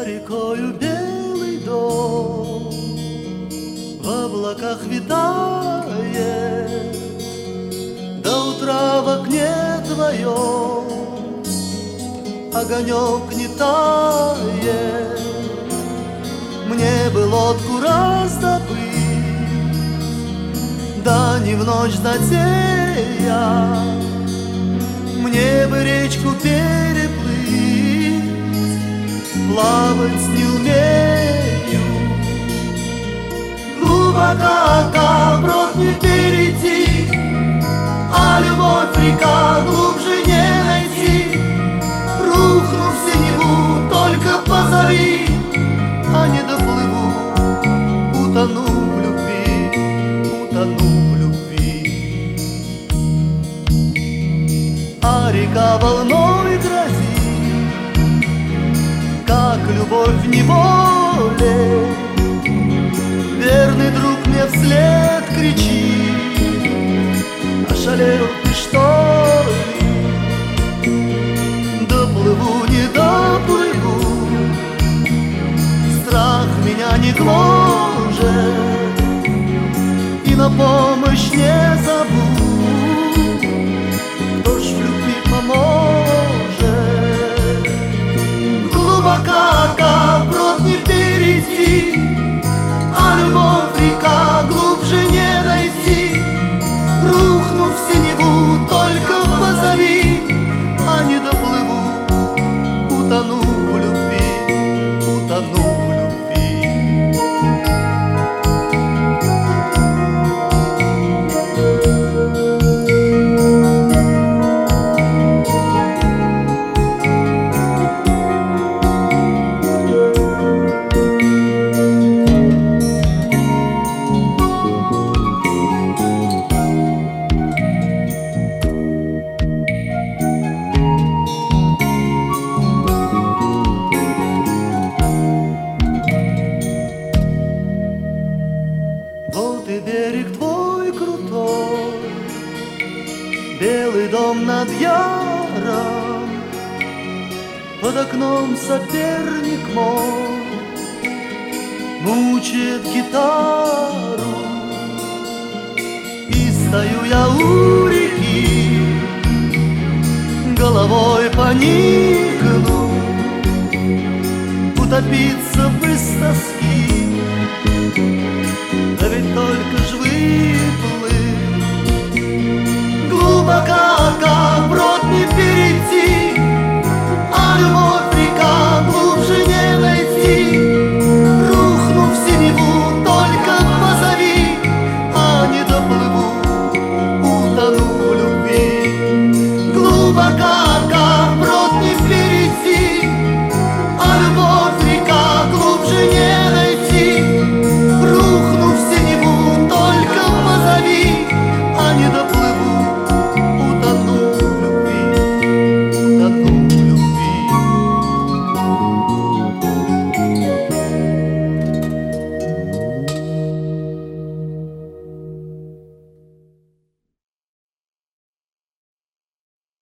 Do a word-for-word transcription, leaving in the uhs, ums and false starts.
рекою белый дом в облаках витает, до утра в окне твоем огонек не тает. Мне бы лодку раздобыть, да не в ночь затея, мне бы речку переплыть, плавать не умею. Глубоко, как брод не перейти, а любовь река глубже не найти. Рухну в синеву, только позови, а не доплыву, утону в любви, утону в любви. А река волной грозит, как любовь в неволе. Верный друг мне вслед кричит: ошалел ты, что ли? Доплыву, не доплыву, страх меня не гложет, и на помощь не зову. Кто ж в любви поможет? Глубоко, как брод не перейти, а любовь река глубже не найти. Рухну в синеву, только позови, а не доплыву, утону в любви, утону в любви. Вот и берег твой крутой, белый дом над яром, под окном соперник мой мучает гитару. И стою я у реки, головой поникну, утопиться бы с тоски. Да ведь только ж выплыть глубоко,